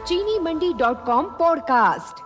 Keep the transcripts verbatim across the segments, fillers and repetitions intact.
चीनी मंडी dot com podcast.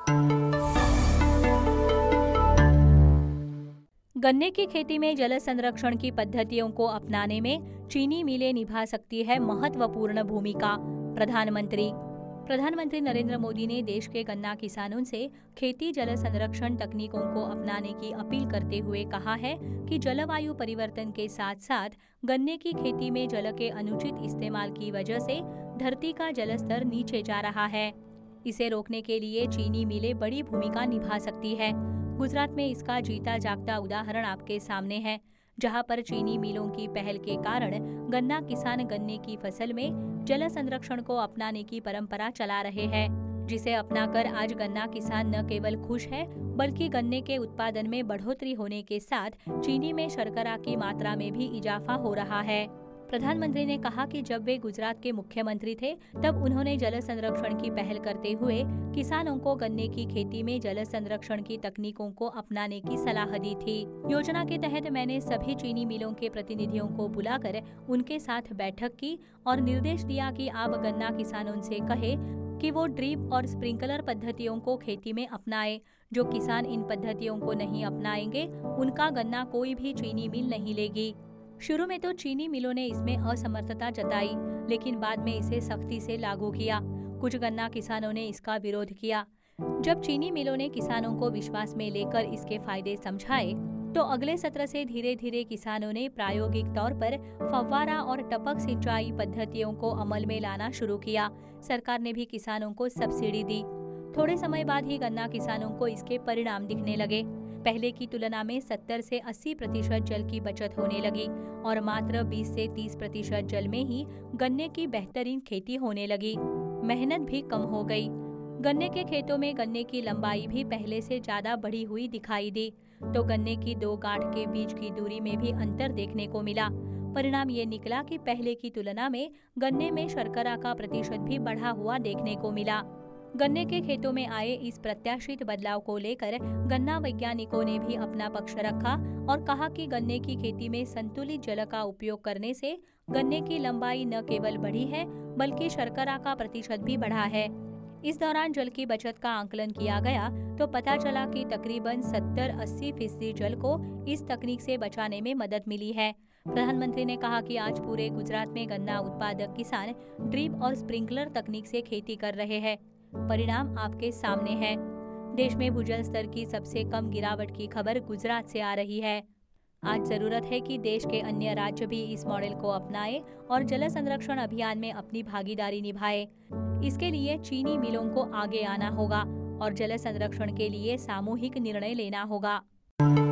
गन्ने की खेती में जल संरक्षण की पद्धतियों को अपनाने में चीनी मिलें निभा सकती है महत्वपूर्ण भूमिका। प्रधानमंत्री प्रधानमंत्री नरेंद्र मोदी ने देश के गन्ना किसानों से खेती जल संरक्षण तकनीकों को अपनाने की अपील करते हुए कहा है कि जलवायु परिवर्तन के साथ साथ गन्ने की खेती में जल के अनुचित इस्तेमाल की वजह से धरती का जल स्तर नीचे जा रहा है। इसे रोकने के लिए चीनी मिलें बड़ी भूमिका निभा सकती है। गुजरात में इसका जीता जागता उदाहरण आपके सामने है, जहां पर चीनी मिलों की पहल के कारण गन्ना किसान गन्ने की फसल में जल संरक्षण को अपनाने की परंपरा चला रहे हैं, जिसे अपनाकर आज गन्ना किसान न केवल खुश है बल्कि गन्ने के उत्पादन में बढ़ोतरी होने के साथ चीनी में शर्करा की मात्रा में भी इजाफा हो रहा है। प्रधानमंत्री ने कहा कि जब वे गुजरात के मुख्यमंत्री थे तब उन्होंने जल संरक्षण की पहल करते हुए किसानों को गन्ने की खेती में जल संरक्षण की तकनीकों को अपनाने की सलाह दी थी। योजना के तहत मैंने सभी चीनी मिलों के प्रतिनिधियों को बुलाकर उनके साथ बैठक की और निर्देश दिया कि आप गन्ना किसानों से कहे कि वो ड्रिप और स्प्रिंकलर पद्धतियों को खेती में अपनाएं। जो किसान इन पद्धतियों को नहीं अपनाएंगे उनका गन्ना कोई भी चीनी मिल नहीं लेगी। शुरू में तो चीनी मिलों ने इसमें असमर्थता जताई, लेकिन बाद में इसे सख्ती से लागू किया। कुछ गन्ना किसानों ने इसका विरोध किया। जब चीनी मिलों ने किसानों को विश्वास में लेकर इसके फायदे समझाए, तो अगले सत्र से धीरे धीरे किसानों ने प्रायोगिक तौर पर फव्वारा और टपक सिंचाई पद्धतियों को अमल में लाना शुरू किया। सरकार ने भी किसानों को सब्सिडी दी। थोड़े समय बाद ही गन्ना किसानों को इसके परिणाम दिखने लगे। पहले की तुलना में सत्तर से अस्सी प्रतिशत जल की बचत होने लगी और मात्र बीस से तीस प्रतिशत जल में ही गन्ने की बेहतरीन खेती होने लगी। मेहनत भी कम हो गई। गन्ने के खेतों में गन्ने की लंबाई भी पहले से ज्यादा बढ़ी हुई दिखाई दी, तो गन्ने की दो गांठ के बीच की दूरी में भी अंतर देखने को मिला। परिणाम ये निकला कि पहले की तुलना में गन्ने में शर्करा का प्रतिशत भी बढ़ा हुआ देखने को मिला। गन्ने के खेतों में आए इस प्रत्याशित बदलाव को लेकर गन्ना वैज्ञानिकों ने भी अपना पक्ष रखा और कहा कि गन्ने की खेती में संतुलित जल का उपयोग करने से गन्ने की लंबाई न केवल बढ़ी है बल्कि शर्करा का प्रतिशत भी बढ़ा है। इस दौरान जल की बचत का आकलन किया गया तो पता चला कि तकरीबन सत्तर अस्सी फीसदी जल को इस तकनीक से बचाने में मदद मिली है। प्रधानमंत्री ने कहा कि आज पूरे गुजरात में गन्ना उत्पादक किसान ड्रिप और स्प्रिंकलर तकनीक से खेती कर रहे हैं। परिणाम आपके सामने है। देश में भूजल स्तर की सबसे कम गिरावट की खबर गुजरात से आ रही है। आज जरूरत है कि देश के अन्य राज्य भी इस मॉडल को अपनाएं और जल संरक्षण अभियान में अपनी भागीदारी निभाएं। इसके लिए चीनी मिलों को आगे आना होगा और जल संरक्षण के लिए सामूहिक निर्णय लेना होगा।